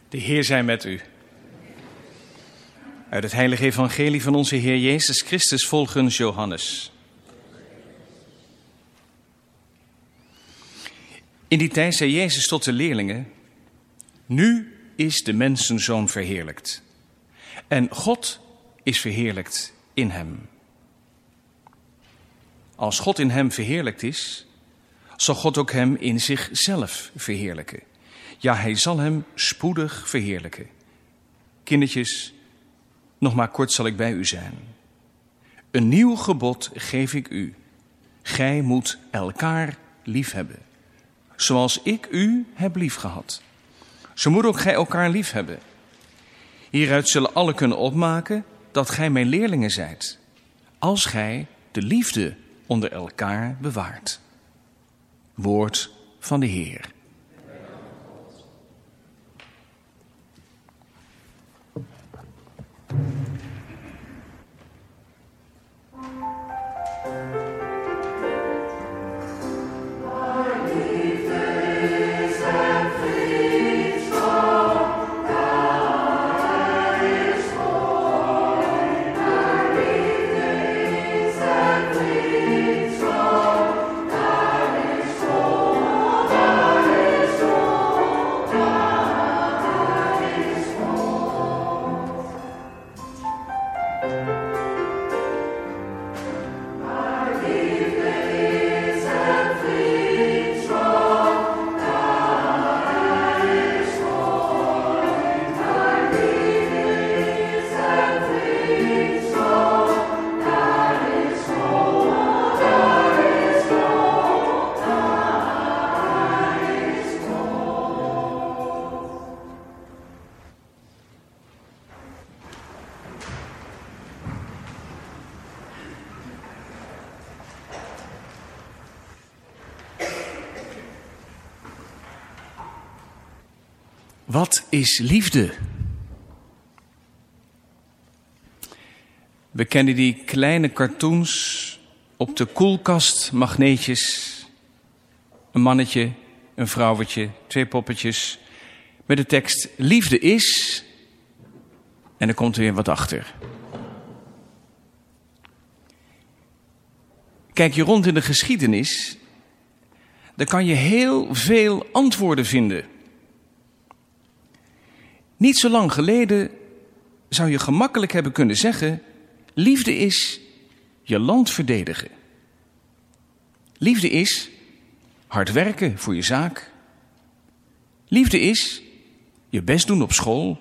De Heer zij met u. Uit het heilige evangelie van onze Heer Jezus Christus volgens Johannes. In die tijd zei Jezus tot de leerlingen: nu is de mensenzoon verheerlijkt. En God is verheerlijkt in hem. Als God in hem verheerlijkt is, zal God ook hem in zichzelf verheerlijken. Ja, hij zal hem spoedig verheerlijken. Kindertjes, nog maar kort zal ik bij u zijn. Een nieuw gebod geef ik u. Gij moet elkaar lief hebben. Zoals ik u heb liefgehad. Zo moet ook gij elkaar lief hebben. Hieruit zullen allen kunnen opmaken dat gij mijn leerlingen zijt. Als gij de liefde onder elkaar bewaart. Woord van de Heer. Wat is liefde? We kennen die kleine cartoons op de koelkastmagneetjes. Een mannetje, een vrouwtje, 2 poppetjes. Met de tekst: liefde is. En er komt er weer wat achter. Kijk je rond in de geschiedenis, dan kan je heel veel antwoorden vinden. Niet zo lang geleden zou je gemakkelijk hebben kunnen zeggen: liefde is je land verdedigen. Liefde is hard werken voor je zaak. Liefde is je best doen op school.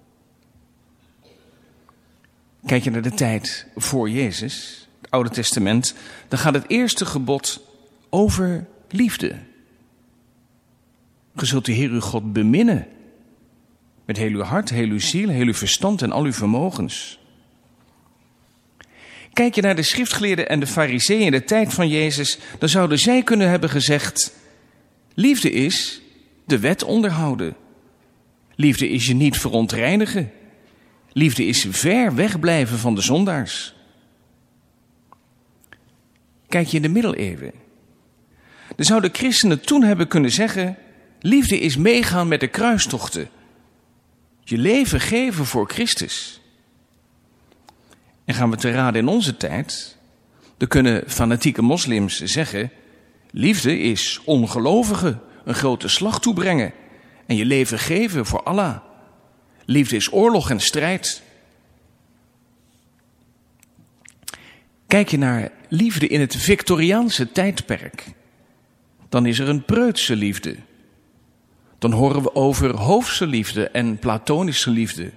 Kijk je naar de tijd voor Jezus, het Oude Testament, dan gaat het eerste gebod over liefde. Ge zult de Heer uw God beminnen. Met heel uw hart, heel uw ziel, heel uw verstand en al uw vermogens. Kijk je naar de schriftgeleerden en de farizeeën in de tijd van Jezus, dan zouden zij kunnen hebben gezegd: liefde is de wet onderhouden. Liefde is je niet verontreinigen. Liefde is ver wegblijven van de zondaars. Kijk je in de middeleeuwen, dan zouden christenen toen hebben kunnen zeggen: liefde is meegaan met de kruistochten. Je leven geven voor Christus. En gaan we te raden in onze tijd, dan kunnen fanatieke moslims zeggen: liefde is ongelovigen een grote slag toebrengen en je leven geven voor Allah. Liefde is oorlog en strijd. Kijk je naar liefde in het Victoriaanse tijdperk, dan is er een preutse liefde. Dan horen we over hoofdse liefde en platonische liefde.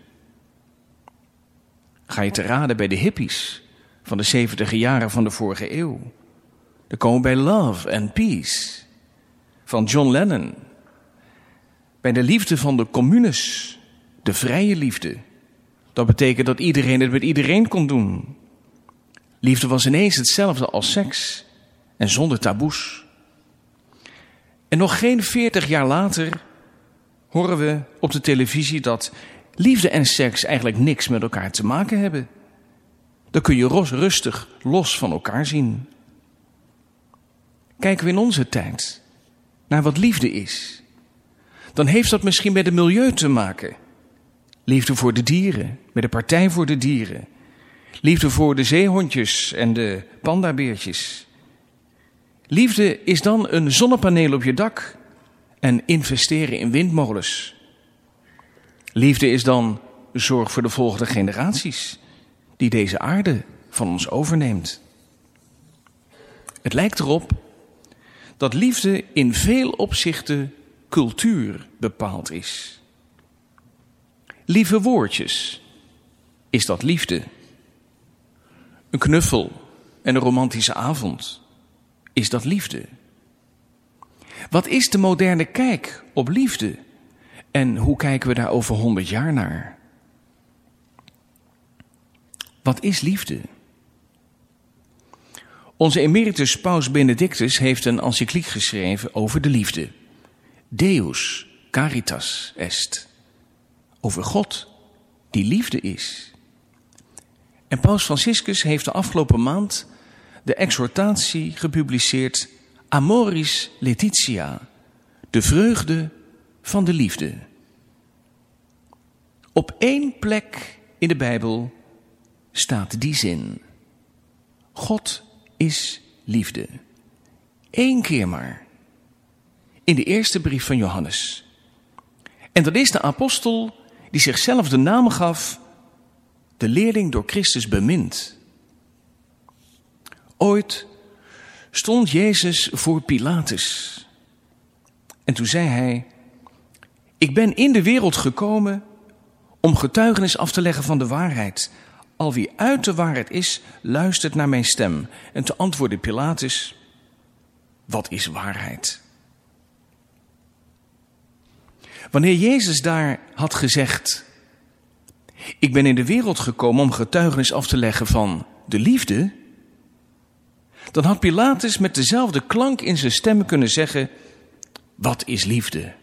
Ga je te raden bij de hippies van de 70 jaren van de vorige eeuw. Dan komen we bij Love and Peace van John Lennon. Bij de liefde van de communes, de vrije liefde. Dat betekent dat iedereen het met iedereen kon doen. Liefde was ineens hetzelfde als seks en zonder taboes. En nog geen 40 jaar later horen we op de televisie dat liefde en seks eigenlijk niks met elkaar te maken hebben. Dan kun je rustig los van elkaar zien. Kijken we in onze tijd naar wat liefde is, dan heeft dat misschien met het milieu te maken. Liefde voor de dieren, met de Partij voor de Dieren. Liefde voor de zeehondjes en de pandabeertjes. Liefde is dan een zonnepaneel op je dak en investeren in windmolens. Liefde is dan zorg voor de volgende generaties die deze aarde van ons overneemt. Het lijkt erop dat liefde in veel opzichten cultuur bepaald is. Lieve woordjes, is dat liefde? Een knuffel en een romantische avond, is dat liefde? Wat is de moderne kijk op liefde? En hoe kijken we daar over 100 jaar naar? Wat is liefde? Onze emeritus Paus Benedictus heeft een encycliek geschreven over de liefde. Deus caritas est. Over God, die liefde is. En Paus Franciscus heeft de afgelopen maand de exhortatie gepubliceerd Amoris Laetitia, de vreugde van de liefde. Op 1 plek in de Bijbel staat die zin. God is liefde. 1 keer maar. In de eerste brief van Johannes. En dat is de apostel die zichzelf de naam gaf, de leerling door Christus bemind. Ooit stond Jezus voor Pilatus. En toen zei hij, ik ben in de wereld gekomen om getuigenis af te leggen van de waarheid. Al wie uit de waarheid is, luistert naar mijn stem. En te antwoordde Pilatus, wat is waarheid? Wanneer Jezus daar had gezegd, ik ben in de wereld gekomen om getuigenis af te leggen van de liefde, dan had Pilatus met dezelfde klank in zijn stem kunnen zeggen, wat is liefde?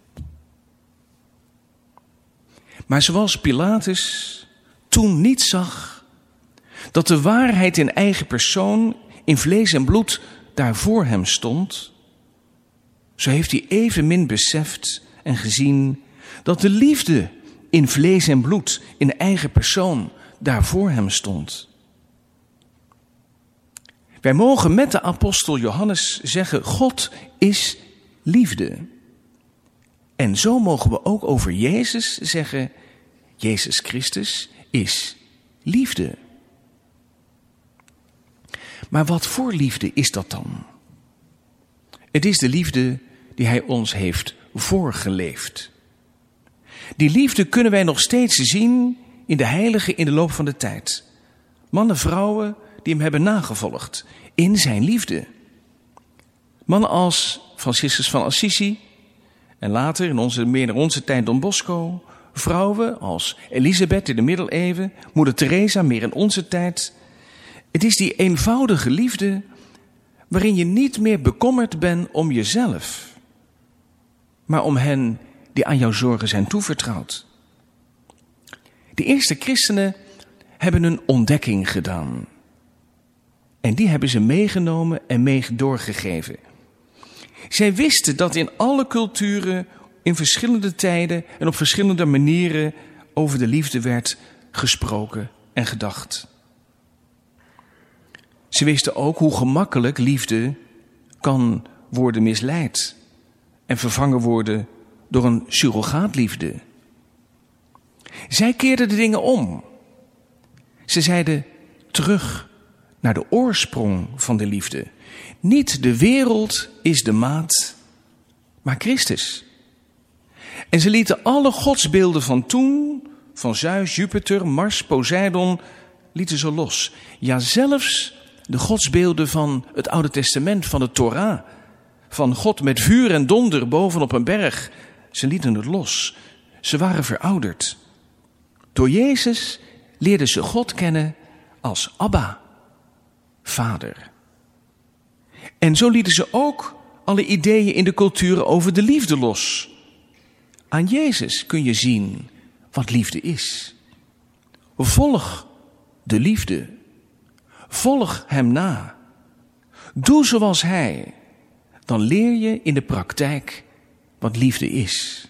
Maar zoals Pilatus toen niet zag dat de waarheid in eigen persoon, in vlees en bloed, daar voor hem stond, zo heeft hij evenmin beseft en gezien dat de liefde in vlees en bloed, in eigen persoon, daar voor hem stond. Wij mogen met de apostel Johannes zeggen, God is liefde. En zo mogen we ook over Jezus zeggen, Jezus Christus is liefde. Maar wat voor liefde is dat dan? Het is de liefde die hij ons heeft voorgeleefd. Die liefde kunnen wij nog steeds zien in de heiligen in de loop van de tijd. Mannen, vrouwen die hem hebben nagevolgd in zijn liefde. Mannen als Franciscus van Assisi en later meer in onze tijd Don Bosco. Vrouwen als Elisabeth in de middeleeuwen, moeder Teresa meer in onze tijd. Het is die eenvoudige liefde waarin je niet meer bekommerd bent om jezelf, maar om hen die aan jouw zorgen zijn toevertrouwd. De eerste christenen hebben een ontdekking gedaan. En die hebben ze meegenomen en doorgegeven. Zij wisten dat in alle culturen, in verschillende tijden en op verschillende manieren over de liefde werd gesproken en gedacht. Ze wisten ook hoe gemakkelijk liefde kan worden misleid en vervangen worden door een surrogaatliefde. Zij keerden de dingen om. Ze zeiden terug naar de oorsprong van de liefde. Niet de wereld is de maat, maar Christus. En ze lieten alle godsbeelden van toen, van Zeus, Jupiter, Mars, Poseidon, lieten ze los. Ja, zelfs de godsbeelden van het Oude Testament, van de Torah, van God met vuur en donder bovenop een berg. Ze lieten het los. Ze waren verouderd. Door Jezus leerden ze God kennen als Abba, Vader. En zo lieten ze ook alle ideeën in de culturen over de liefde los. Aan Jezus kun je zien wat liefde is. Volg de liefde. Volg hem na. Doe zoals hij. Dan leer je in de praktijk wat liefde is.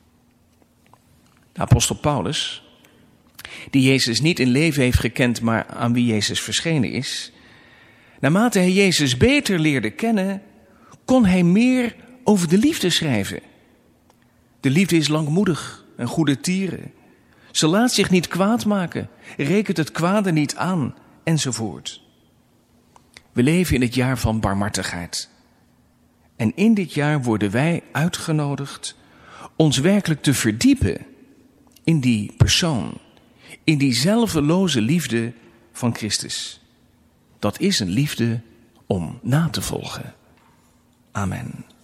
De apostel Paulus, die Jezus niet in leven heeft gekend, maar aan wie Jezus verschenen is, naarmate hij Jezus beter leerde kennen, kon hij meer over de liefde schrijven. De liefde is langmoedig en goede tieren. Ze laat zich niet kwaad maken, rekent het kwade niet aan, enzovoort. We leven in het jaar van barmhartigheid. En in dit jaar worden wij uitgenodigd ons werkelijk te verdiepen in die persoon, in die zelfeloze liefde van Christus. Dat is een liefde om na te volgen. Amen.